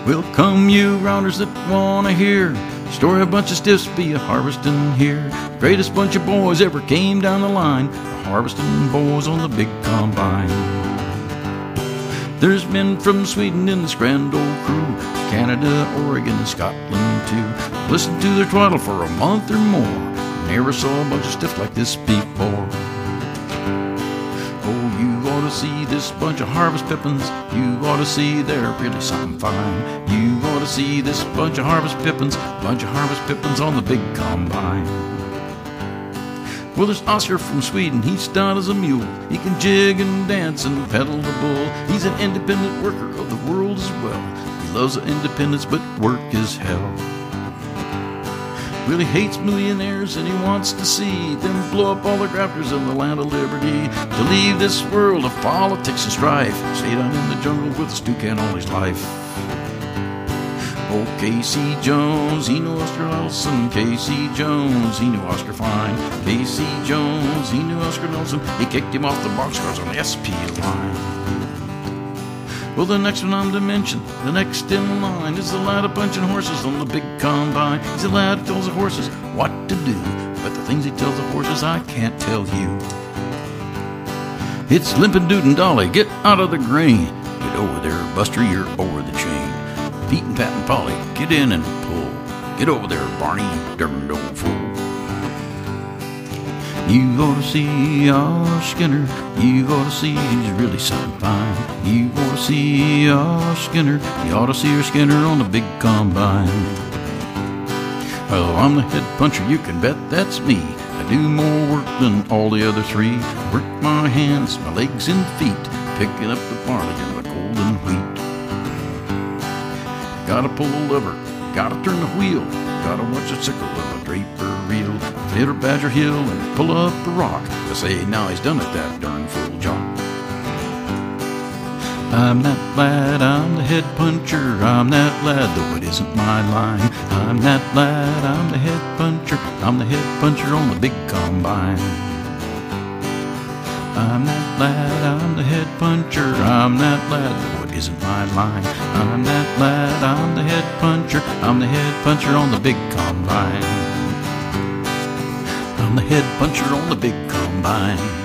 Well, come you rounders that wanna hear story of a bunch of stiffs be a harvesting here. Greatest bunch of boys ever came down the line, the harvesting boys on the big combine. There's men from Sweden in this grand old crew, Canada, Oregon, and Scotland too. Listened to their twaddle for a month or more, never saw a bunch of stiff like this before. Oh, you ought to see this bunch of harvest pippins. You ought to see they're really something fine. You ought to see this bunch of harvest pippins on the big combine. Well, there's Oscar from Sweden, he's stout as a mule. He can jig and dance and pedal the bull. He's an independent worker of the world as well. He loves the independence, but work is hell. Well, he hates millionaires and he wants to see them blow up all the grafters in the land of liberty. To leave this world of politics and strife, stay down in the jungle with a stew can all his life. Oh, Casey Jones, he knew Oscar Nelson. Casey Jones, he knew Oscar fine. Casey Jones, he knew Oscar Nelson. He kicked him off the boxcars on the SP line. Well, the next one I'm to mention, the next in line, is the lad of punching horses on the big combine. He's the lad who tells the horses what to do, but the things he tells the horses I can't tell you. It's Limpin' Doot and Dolly, get out of the grain. Get over there, Buster, you're over the chain. Pete and Pat and Polly, get in and pull. Get over there, Barney, you darned old fool. You ought to see our Skinner. You ought to see he's really something fine. You ought to see our Skinner. You ought to see our Skinner on the big combine. Well, I'm the head puncher, you can bet that's me. I do more work than all the other three. Work my hands, my legs and feet, picking up the barley and the golden wheat. Gotta pull the lever, gotta turn the wheel, gotta watch the sickle of a draper reel. Hit a badger hill and pull up a rock. They say now he's done it, that darn fool jock. I'm that lad, I'm the head puncher. I'm that lad, though it isn't my line. I'm that lad, I'm the head puncher. I'm the head puncher on the big combine. I'm that lad, I'm the head puncher. I'm that lad, though it isn't my line. I'm that lad, I'm the head puncher. I'm the head puncher on the big combine. I'm the head puncher on the big combine.